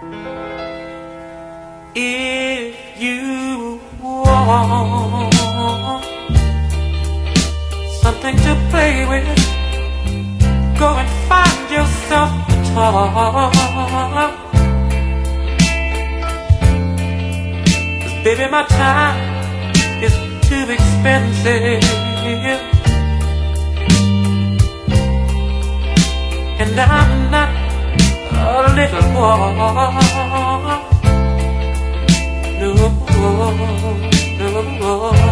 If you want something to play with, go and find yourself a toy. 'Cause baby, my time is too expensive, and I'm not a little boy. No, no.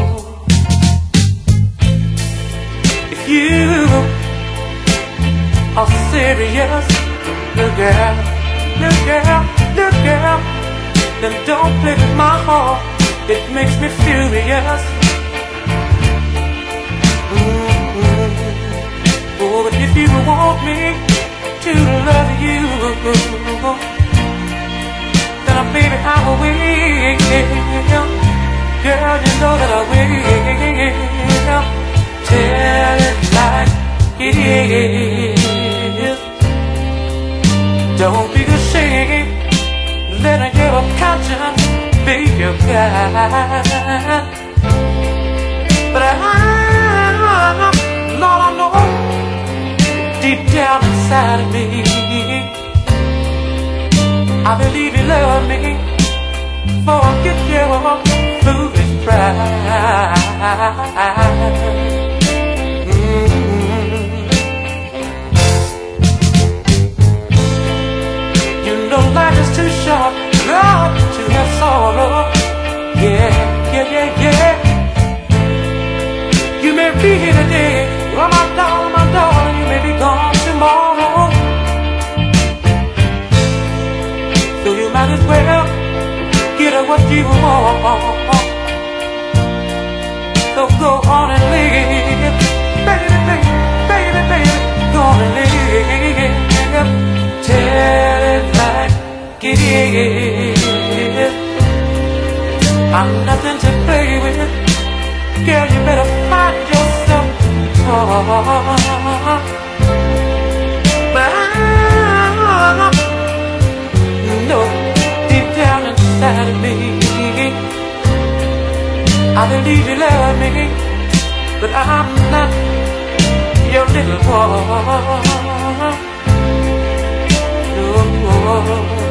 If you are serious, look out, look out, look out, then don't play with my heart. It makes me furious. Oh, but if you want me to love you, then baby I will. Girl, you know that I will. Tell it like it is. Don't be ashamed. Let your conscience be your guide. But Lord, I know deep down inside of me, I believe you love me. Forget your foolish pride. You know life is too short, love, to have sorrow. Yeah, yeah, yeah, yeah. You may be here today, oh my darling, you may be gone tomorrow. So you might as well get what you want. So go on and live, baby, baby, baby, baby, go on and live. Tell it like it is. I'm nothing to play with. Girl, you better find yourself a toy. But I know deep down inside of me, I believe you love me, but I'm not your little boy. No.